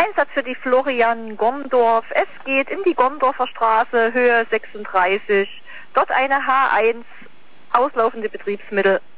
Einsatz für die Florian Gondorf. Es geht in die Gondorfer Straße, Höhe 36. Dort eine H1, auslaufende Betriebsmittel